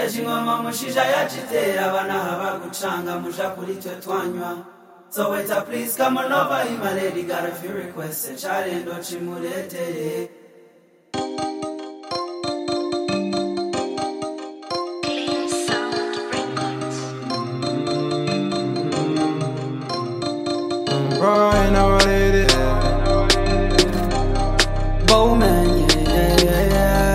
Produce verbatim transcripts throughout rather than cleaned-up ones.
Ejingoma mushija yachitera vana vakuchanga musha kulitwe twanywa. So wait a please come on over, my lady got a few requests. Challenge what you murete. Clean Sound Records. Boy, now what it is. Bowman, yeah, yeah,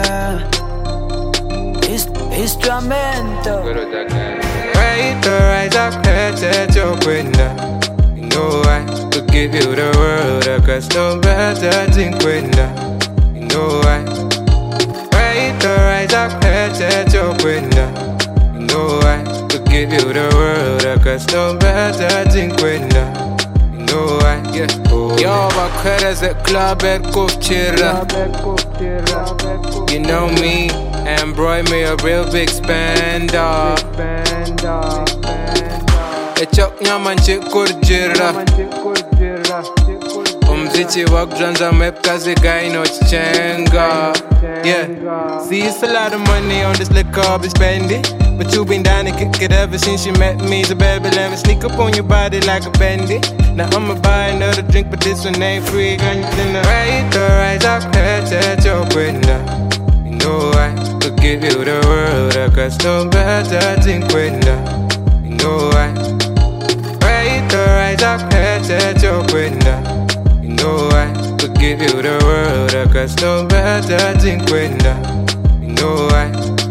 yeah. Ist, instrumento. Right to rise up, head at your window. You know I could give you the world, a custom better thing window. You know I. Right to rise up, head at your window. You know I could give you the world, a custom better thing window. You know I, yeah. Yo, bakara ze club at Kufchira. You know me, and Broy me a real big spender. Echok nyaman chikurjira. Umzichi wakjanza mep kazi guy no chenga. Yeah, see it's a lot of money on this liquor be spending. But you been down to kick it ever since you met me. So baby, let me sneak up on your body like a bandit. Now I'ma buy another drink, but this one ain't free. Right to rise up, head at your window. You know I could give you the world, a custom better thing window. You know I. Right to rise up, head at your window. You know I could give you the world, a custom better thing window. You know I.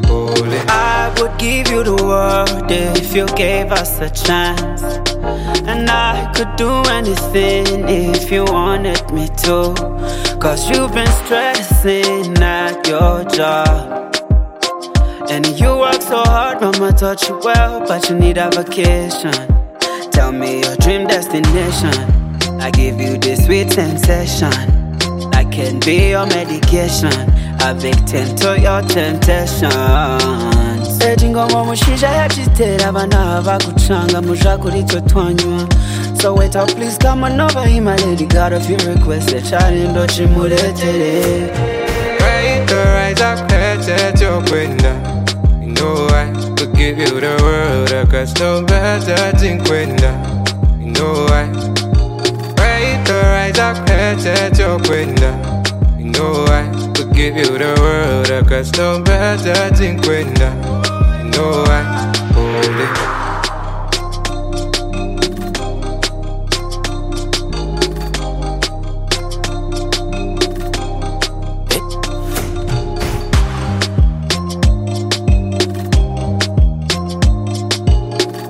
I would give you the world if you gave us a chance. And I could do anything if you wanted me to. Cause you've been stressing at your job. And you work so hard, mama taught you well, but you need a vacation. Tell me your dream destination. I give you this sweet sensation. I can be your medication, a victim to your temptations. Ejingoma mushija yachitera vana vakuchanga musha kulitwe twanywa. So wait up, please come on over, my lady got a few requests. Challenge what you murete. Right to rise up, head at your window. You know I could give you the world, a custom better thing window. You know I. Right to rise up, head at your window. You know I could give you the world, a custom better thing window. You know I hold it.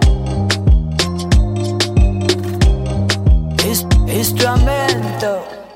Instrumento.